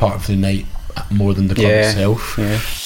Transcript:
part of the night more than the club itself. Yeah.